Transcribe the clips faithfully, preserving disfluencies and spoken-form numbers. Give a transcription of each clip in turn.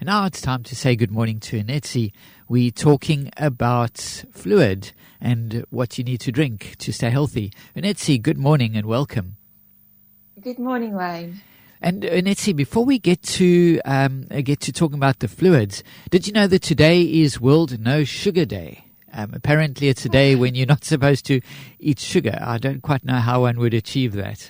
And now it's time to say good morning to Anetsi. We're talking about fluid and what you need to drink to stay healthy. Anetsi, good morning and welcome. Good morning, Wayne. And Anetsi, before we get to um, get to talking about the fluids, did you know that today is World No Sugar Day? Um, apparently it's a day when you're not supposed to eat sugar. I don't quite know how one would achieve that.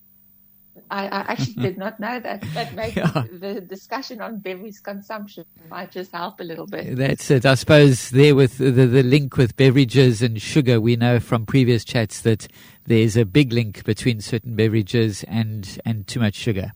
I, I actually did not know that, but maybe yeah. the discussion on beverage consumption might just help a little bit. That's it. I suppose there with the, the link with beverages and sugar, we know from previous chats that there's a big link between certain beverages and, and too much sugar.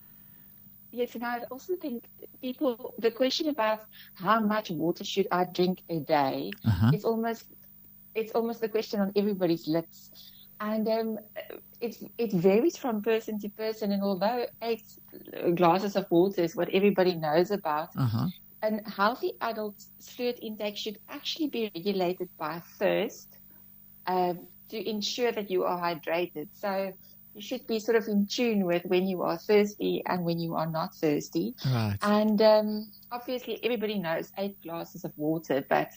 Yes, and I also think people, the question about how much water should I drink a day, uh-huh. it's almost it's almost the question on everybody's lips. And um, it, it varies from person to person. And although eight glasses of water is what everybody knows about, uh-huh. a healthy adult fluid intake should actually be regulated by thirst uh, to ensure that you are hydrated. So you should be sort of in tune with when you are thirsty and when you are not thirsty. Right. And um, obviously everybody knows eight glasses of water, but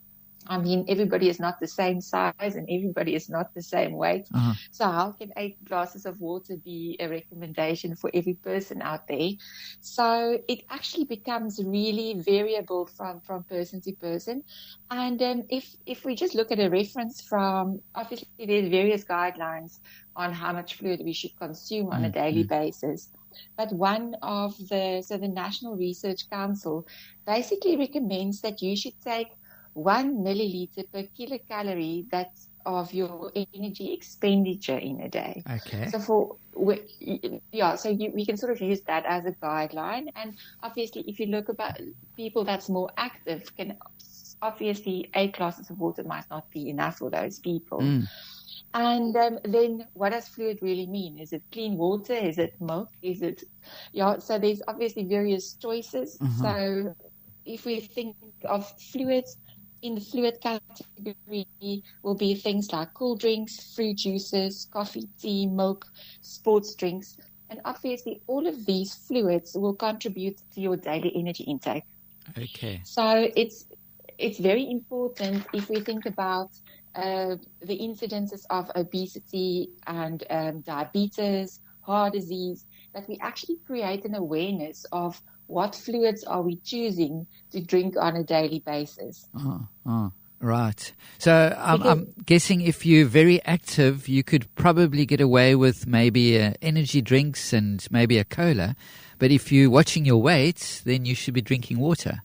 I mean, everybody is not the same size and everybody is not the same weight. Uh-huh. So how can eight glasses of water be a recommendation for every person out there? So it actually becomes really variable from, from person to person. And um, if, if we just look at a reference from, obviously there's various guidelines on how much fluid we should consume on mm-hmm. a daily basis. But one of the, so the National Research Council basically recommends that you should take one milliliter per kilocalorie that's of your energy expenditure in a day. Okay. So for, yeah, so you, we can sort of use that as a guideline. And obviously, if you look about people that's more active, can obviously eight glasses of water might not be enough for those people. Mm. And um, then what does fluid really mean? Is it clean water? Is it milk? Is it, yeah, so there's obviously various choices. Mm-hmm. So if we think of fluids, in the fluid category will be things like cool drinks, fruit juices, coffee, tea, milk, sports drinks. And obviously all of these fluids will contribute to your daily energy intake. Okay. So it's it's very important if we think about uh, the incidences of obesity and um, diabetes, heart disease, that we actually create an awareness of what fluids are we choosing to drink on a daily basis. Oh, oh, right. So um, I'm guessing if you're very active, you could probably get away with maybe uh, energy drinks and maybe a cola. But if you're watching your weight, then you should be drinking water.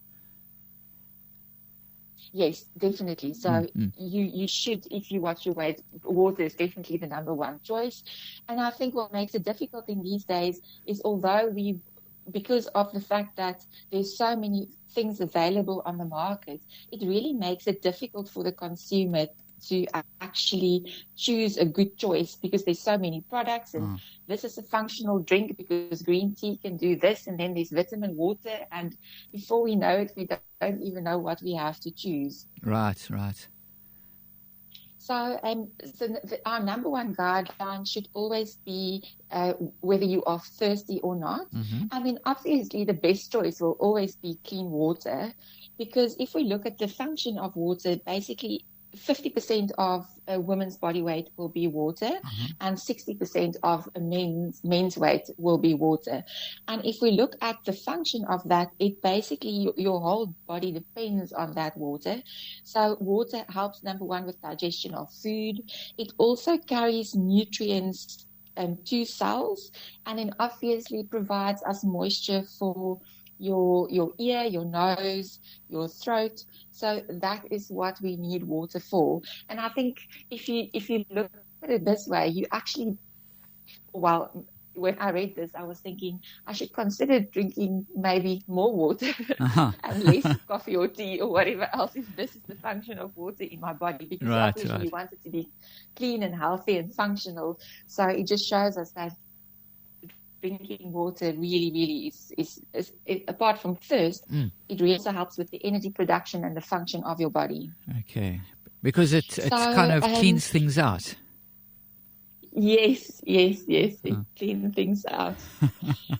Yes, definitely. So mm-hmm. you, you should, if you watch your weight, water is definitely the number one choice. And I think what makes it difficult in these days is although we because of the fact that there's so many things available on the market, it really makes it difficult for the consumer to actually choose a good choice because there's so many products and mm. this is a functional drink because green tea can do this and then there's vitamin water and before we know it, we don't even know what we have to choose. Right, right. So, um, so the, our number one guideline should always be uh, whether you are thirsty or not. Mm-hmm. I mean, obviously, the best choice will always be clean water because if we look at the function of water, basically fifty percent of a woman's body weight will be water mm-hmm. and sixty percent of a men's, men's weight will be water. And if we look at the function of that, it basically, your whole body depends on that water. So water helps, number one, with digestion of food. It also carries nutrients um, to cells and then obviously provides us moisture for your your ear, your nose, your throat. So that is what we need water for. And I think if you if you look at it this way, you actually, well, when I read this, I was thinking I should consider drinking maybe more water uh-huh. and less coffee or tea or whatever else if this is the function of water in my body. Because right, obviously right. we want it to be clean and healthy and functional. So it just shows us that drinking water really, really is, is, is, is apart from thirst, mm. it really also helps with the energy production and the function of your body. Okay. Because it, it so, kind of um, cleans things out. Yes, yes, yes. It oh. cleans things out.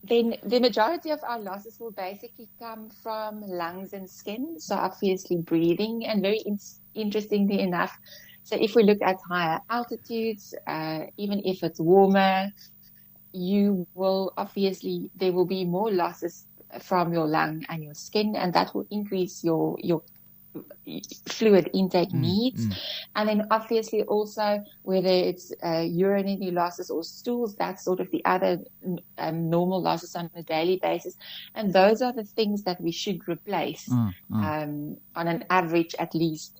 then the majority of our losses will basically come from lungs and skin. So obviously breathing, and very in- interestingly enough, so if we look at higher altitudes, uh, even if it's warmer, you will obviously, there will be more losses from your lung and your skin, and that will increase your, your fluid intake mm, needs. Mm. And then obviously also whether it's uh, urinary losses or stools, that's sort of the other um, normal losses on a daily basis. And those are the things that we should replace mm, mm. Um, on an average at least.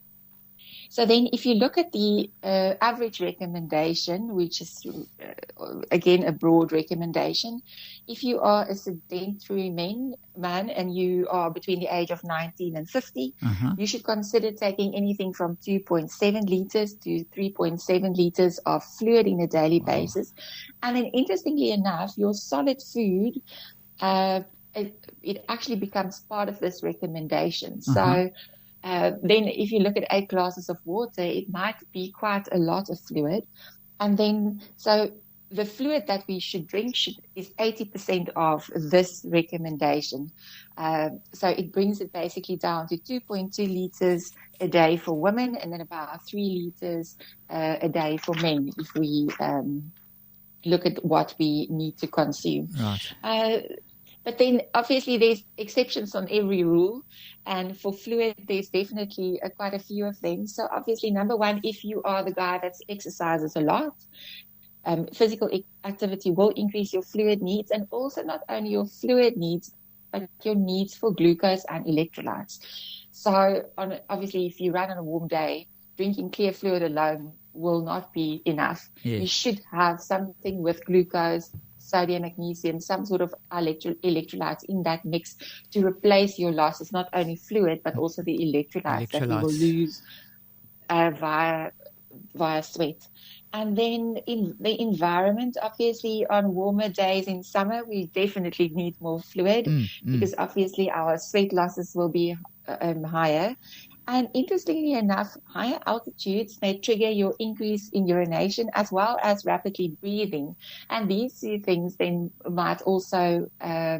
So then if you look at the uh, average recommendation, which is, uh, again, a broad recommendation, if you are a sedentary man, man and you are between the age of nineteen and fifty, uh-huh. you should consider taking anything from two point seven liters to three point seven liters of fluid in a daily wow. basis. And then interestingly enough, your solid food, uh, it, it actually becomes part of this recommendation. Uh-huh. So Uh, then if you look at eight glasses of water, it might be quite a lot of fluid. And then, so the fluid that we should drink should, is eighty percent of this recommendation. Uh, so it brings it basically down to two point two liters a day for women, and then about three liters uh, a day for men if we um, look at what we need to consume. Right. Uh, But then obviously there's exceptions on every rule. And for fluid, there's definitely uh, quite a few of them. So obviously, number one, if you are the guy that exercises a lot, um, physical activity will increase your fluid needs, and also not only your fluid needs, but your needs for glucose and electrolytes. So on, obviously, if you run on a warm day, drinking clear fluid alone will not be enough. Yes. You should have something with glucose, sodium, magnesium, some sort of electro- electrolytes in that mix to replace your losses, not only fluid, but also the electrolytes, electrolytes. that you will lose uh, via, via sweat. And then in the environment, obviously on warmer days in summer, we definitely need more fluid mm, mm. because obviously our sweat losses will be um, higher. And interestingly enough, higher altitudes may trigger your increase in urination as well as rapidly breathing. And these two things then might also uh,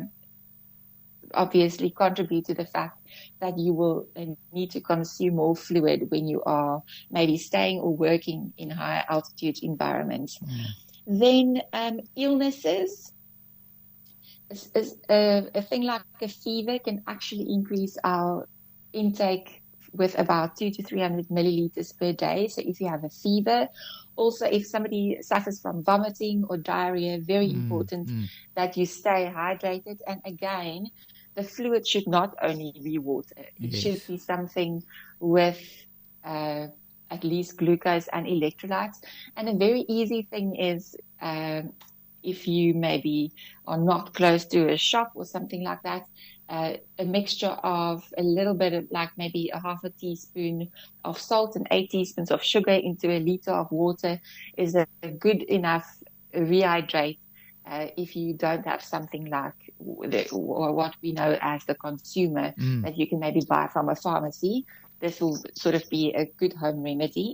obviously contribute to the fact that you will need to consume more fluid when you are maybe staying or working in higher altitude environments. Mm. Then um, illnesses. A, a thing like a fever can actually increase our intake with about two to three hundred milliliters per day. So if you have a fever, also if somebody suffers from vomiting or diarrhea, very mm, important mm. that you stay hydrated. And again, the fluid should not only be water. It yes. should be something with uh, at least glucose and electrolytes. And a very easy thing is um, if you maybe are not close to a shop or something like that, Uh, a mixture of a little bit of like maybe a half a teaspoon of salt and eight teaspoons of sugar into a liter of water is a, a good enough rehydrate uh, if you don't have something like the, or what we know as the consumer mm. that you can maybe buy from a pharmacy. This will sort of be a good home remedy.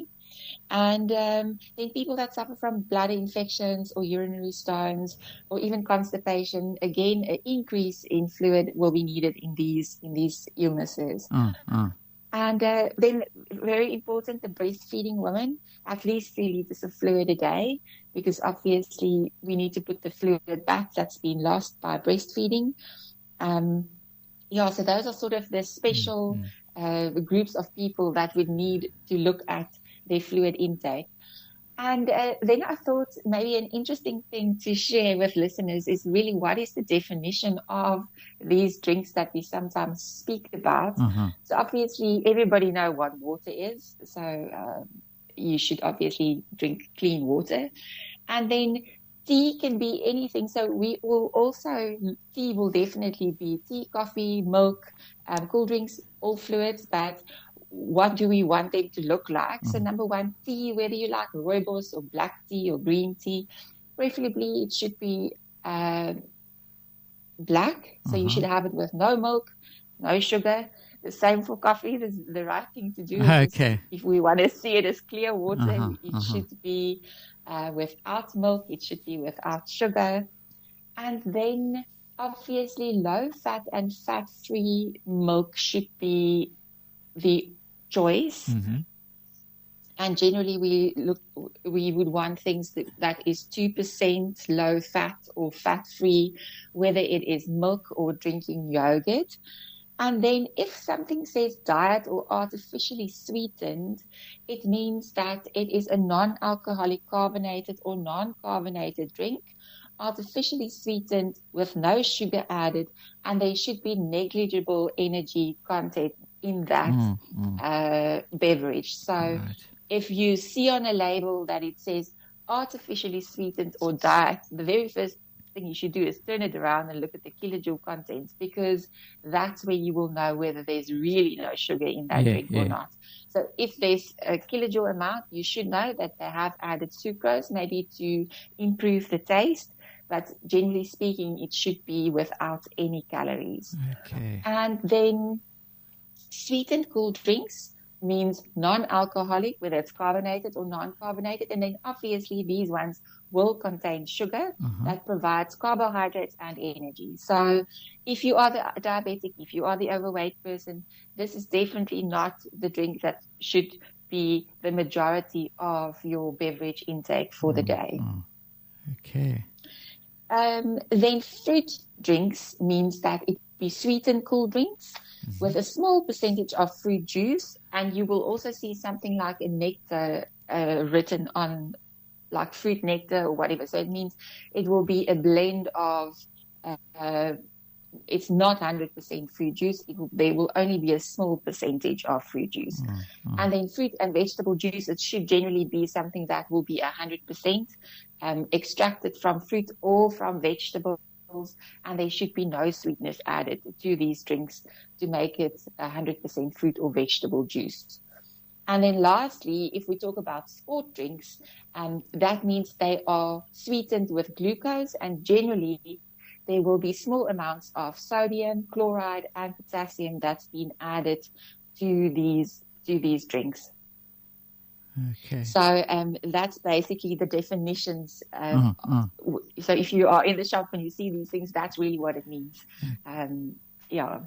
And um, then people that suffer from bladder infections or urinary stones or even constipation, again, an increase in fluid will be needed in these in these illnesses. Uh, uh. And uh, then, very important, the breastfeeding woman, at least three liters of fluid a day, because obviously we need to put the fluid back that's been lost by breastfeeding. Um, yeah, so those are sort of the special mm-hmm. uh, groups of people that would need to look at their fluid intake. And uh, then I thought maybe an interesting thing to share with listeners is really what is the definition of these drinks that we sometimes speak about. Uh-huh. So obviously everybody know what water is. So um, you should obviously drink clean water. And then tea can be anything. So we will also, tea will definitely be tea, coffee, milk, um, cool drinks, all fluids, but what do we want them to look like? Mm. So number one, tea, whether you like rooibos or black tea or green tea, preferably it should be uh, black. So uh-huh. you should have it with no milk, no sugar. The same for coffee. This is the right thing to do. Okay. If we want to see it as clear water, uh-huh. it uh-huh. should be uh, without milk. It should be without sugar. And then obviously low fat and fat free milk should be the choice. Mm-hmm. And generally we look, we would want things that, that is two percent low fat or fat free, whether it is milk or drinking yogurt. And then if something says diet or artificially sweetened, it means that it is a non-alcoholic carbonated or non-carbonated drink, artificially sweetened with no sugar added, and there should be negligible energy content in that mm, mm. Uh, beverage. So right. if you see on a label that it says artificially sweetened or diet, the very first thing you should do is turn it around and look at the kilojoule contents, because that's where you will know whether there's really no sugar in that yeah, drink yeah. or not. So if there's a kilojoule amount, you should know that they have added sucrose, maybe to improve the taste. But generally speaking, it should be without any calories. Okay. And then sweetened cool drinks means non-alcoholic, whether it's carbonated or non-carbonated. And then obviously these ones will contain sugar uh-huh. that provides carbohydrates and energy. So if you are the diabetic, if you are the overweight person, this is definitely not the drink that should be the majority of your beverage intake for mm-hmm. the day. Okay. Um, then fruit drinks means that it be sweetened cool drinks mm-hmm. with a small percentage of fruit juice, and you will also see something like a nectar uh, written on, like fruit nectar or whatever. So it means it will be a blend of, uh, uh, it's not one hundred percent fruit juice. It will, there will only be a small percentage of fruit juice. Mm-hmm. And then fruit and vegetable juice, it should generally be something that will be one hundred percent um, extracted from fruit or from vegetables. And there should be no sweetness added to these drinks to make it one hundred percent fruit or vegetable juice. And then lastly, if we talk about sport drinks, um, that means they are sweetened with glucose, and generally there will be small amounts of sodium, chloride, and potassium that's been added to these to these drinks. Okay. So um, that's basically the definitions. Um, uh, uh. So if you are in the shop and you see these things, that's really what it means. Um, yeah.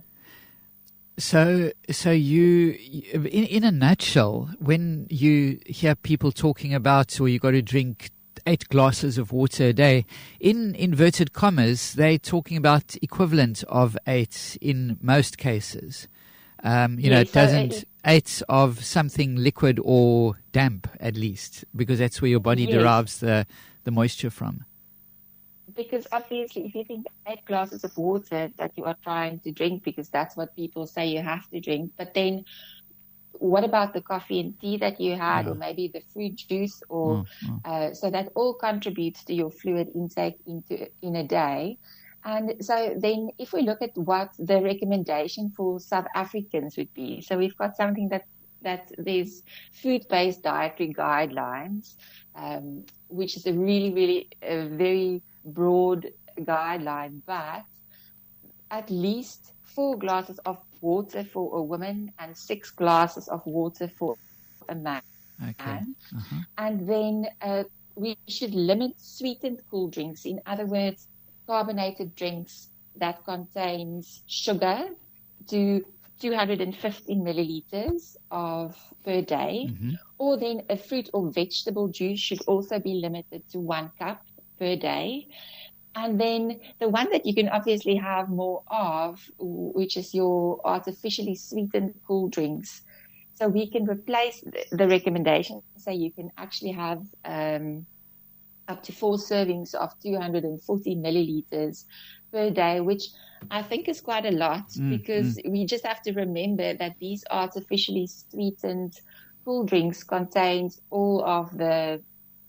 So, so you, in, in a nutshell, when you hear people talking about, or you got to drink eight glasses of water a day, in inverted commas, they're talking about equivalent of eight in most cases. Um, you yeah, know, it so doesn't it, eight of something liquid or damp, at least, because that's where your body yes. derives the, the moisture from. Because obviously, if you think eight glasses of water that you are trying to drink, because that's what people say you have to drink, but then what about the coffee and tea that you had, yeah. or maybe the fruit juice, or mm, mm. Uh, so that all contributes to your fluid intake into in a day. And so then if we look at what the recommendation for South Africans would be, so we've got something that, that there's food-based dietary guidelines, um, which is a really, really a very broad guideline, but at least four glasses of water for a woman and six glasses of water for a man. Okay. Uh-huh. And then uh, we should limit sweetened cool drinks. In other words, carbonated drinks that contains sugar to two hundred fifty milliliters of per day, mm-hmm. or then a fruit or vegetable juice should also be limited to one cup per day. And then the one that you can obviously have more of, which is your artificially sweetened cool drinks. So we can replace the, the recommendation. So you can actually have um, up to four servings of two hundred forty milliliters per day, which I think is quite a lot, mm, because mm. we just have to remember that these artificially sweetened cool drinks contain all of the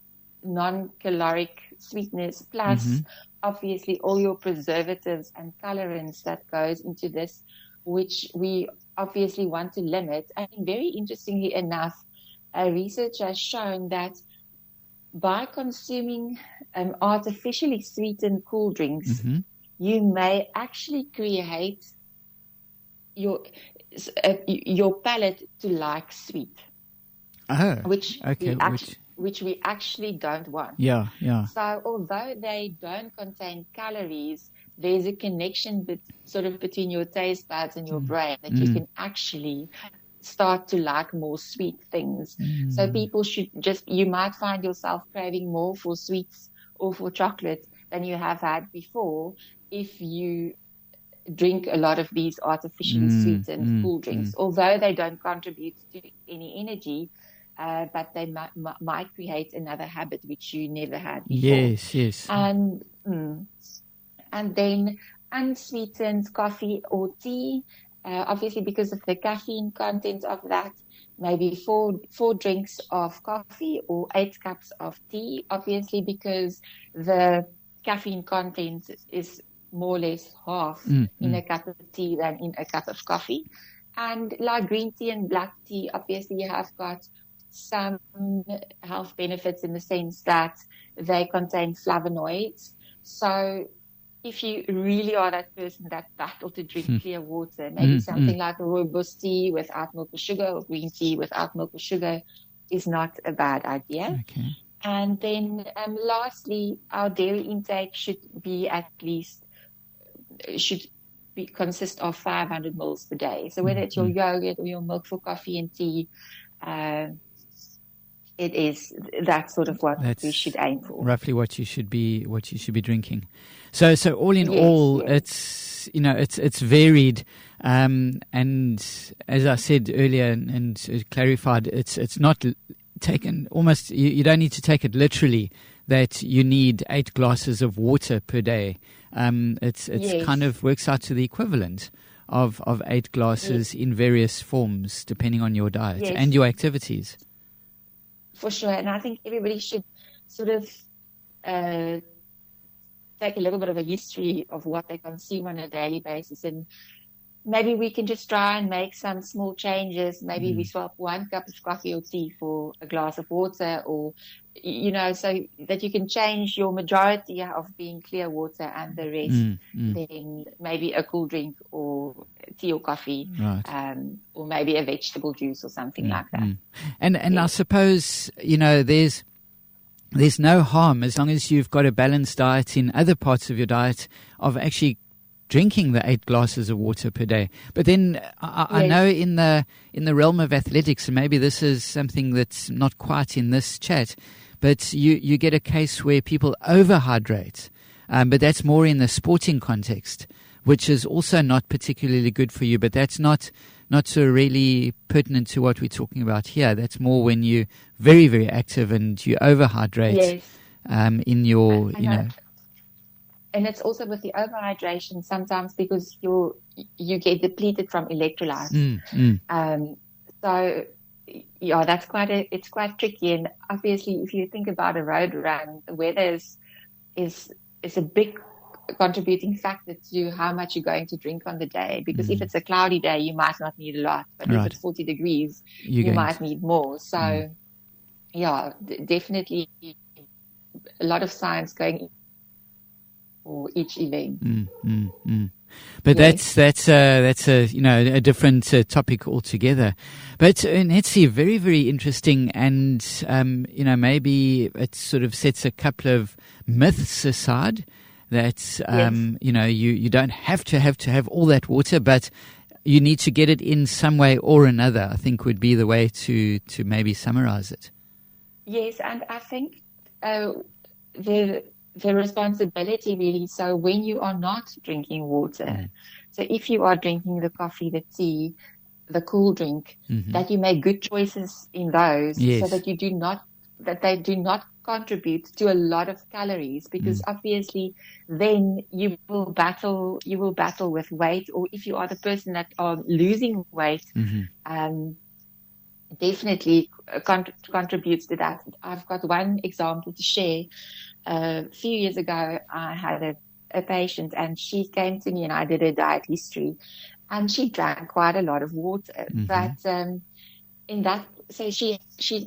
non-caloric sweetness, plus mm-hmm. obviously all your preservatives and colorants that goes into this, which we obviously want to limit. And very interestingly enough, uh, research has shown that by consuming um, artificially sweetened cool drinks, mm-hmm. you may actually create your uh, your palate to like sweet. Oh, which okay. we actually, which... which we actually don't want. Yeah, yeah. So although they don't contain calories, there's a connection bet- sort of between your taste buds and your mm. brain that mm. you can actually start to like more sweet things. Mm. So people should just, you might find yourself craving more for sweets or for chocolate than you have had before if you drink a lot of these artificially mm. sweetened mm. cool drinks, mm. although they don't contribute to any energy. Uh, but they might, might create another habit which you never had before. Yes, yes. And mm, and then unsweetened coffee or tea, uh, obviously because of the caffeine content of that, maybe four four drinks of coffee or eight cups of tea, obviously because the caffeine content is more or less half mm, in mm. a cup of tea than in a cup of coffee. And like green tea and black tea, obviously you have got some health benefits in the sense that they contain flavonoids. So if you really are that person that battle to drink mm. clear water, maybe mm, something mm. like a rooibos tea without milk or sugar or green tea without milk or sugar is not a bad idea. Okay. And then um, lastly, our dairy intake should be at least, should be consist of five hundred mils per day. So whether it's your yogurt or your milk for coffee and tea, uh, it is that's sort of what that's we should aim for. Roughly what you should be what you should be drinking. So so all in yes, all, yes. it's you know it's it's varied, um, and as I said earlier and, and clarified, it's it's not taken almost. You, you don't need to take it literally that you need eight glasses of water per day. Um, it's it's yes. kind of works out to the equivalent of of eight glasses yes. in various forms depending on your diet yes. and your activities. For sure, and I think everybody should sort of uh, take a little bit of a history of what they consume on a daily basis, and maybe we can just try and make some small changes. Maybe mm. we swap one cup of coffee or tea for a glass of water, or you know, so that you can change your majority of being clear water and the rest mm. Mm. then maybe a cool drink or tea or coffee, right. um, or maybe a vegetable juice or something mm. like that. Mm. And and yeah. I suppose you know there's. There's no harm as long as you've got a balanced diet in other parts of your diet of actually drinking the eight glasses of water per day. But then I, I yes. know in the in the realm of athletics, and maybe this is something that's not quite in this chat, but you, you get a case where people overhydrate. Um, but that's more in the sporting context, which is also not particularly good for you. But that's not not so really pertinent to what we're talking about here. That's more when you're very, very active and you overhydrate yes. um, in your, I, I you know. And it's also with the overhydration sometimes because you you get depleted from electrolytes. Mm, mm. Um, so yeah, that's quite a it's quite tricky. And obviously, if you think about a road run, the weather is is is a big contributing factor to how much you're going to drink on the day. Because mm. if it's a cloudy day, you might not need a lot, but right. if it's forty degrees, you're you might to... need more. So mm. yeah, d- definitely a lot of science going for each event. Mm, mm, mm. But yes. that's that's uh, that's a you know a different uh, topic altogether. But uh, Netsi, very very interesting, and um, you know maybe it sort of sets a couple of myths aside that um, yes. you know you, you don't have to have to have all that water, but you need to get it in some way or another. I think would be the way to to maybe summarize it. Yes, and I think uh, the the responsibility really. So when you are not drinking water, mm. so if you are drinking the coffee, the tea, the cool drink, mm-hmm. that you make good choices in those, yes. so that you do not that they do not contribute to a lot of calories, because mm. obviously then you will battle you will battle with weight, or if you are the person that are losing weight, mm-hmm. um, definitely con- contributes to that. I've got one example to share. Uh, a few years ago, I had a, a patient, and she came to me, and I did a diet history, and she drank quite a lot of water. Mm-hmm. But um, in that, so she she.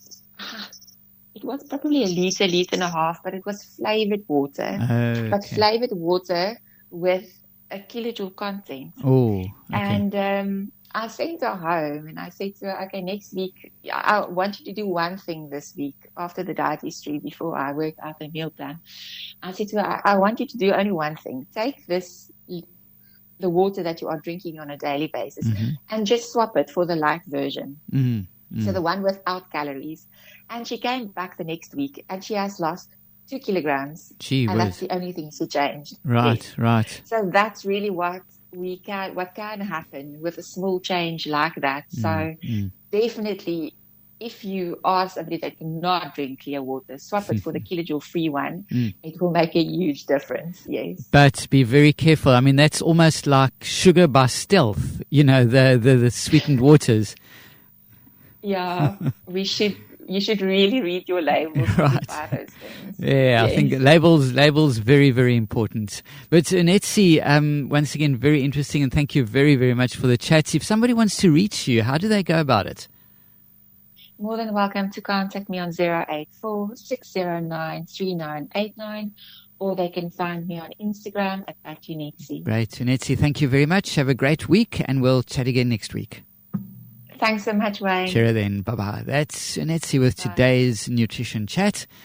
It was probably a liter, liter and a half, but it was flavored water. Okay. But flavored water with a kilojoule content. Oh, okay. And um, I sent her home and I said to her, okay, next week, I want you to do one thing this week after the diet history before I work out the meal plan. I said to her, I, I want you to do only one thing. Take this, the water that you are drinking on a daily basis, mm-hmm. and just swap it for the light version. Mm-hmm. Mm-hmm. So the one without calories. And she came back the next week and she has lost two kilograms. Gee and whiz. That's the only thing she changed. Right, yes. right. So that's really what we can, what can happen with a small change like that. So mm-hmm. definitely, if you are somebody that cannot drink clear water, swap it for the kilojoule free one. Mm. It will make a huge difference. Yes. But be very careful. I mean, that's almost like sugar by stealth, you know, the, the, the sweetened waters. Yeah, we should. You should really read your labels. Right. Those things. Yeah, yes. I think labels, labels, very, very important. But Netsy, um, once again, very interesting, and thank you very, very much for the chat. If somebody wants to reach you, how do they go about it? More than welcome to contact me on zero eight four, six zero nine, three nine eight nine, or they can find me on Instagram at, at Unetsy. Great, Unetsy. Thank you very much. Have a great week, and we'll chat again next week. Thanks so much, Wayne. Sure then. Bye-bye. That's Unetsy with Bye. Today's Nutrition Chat.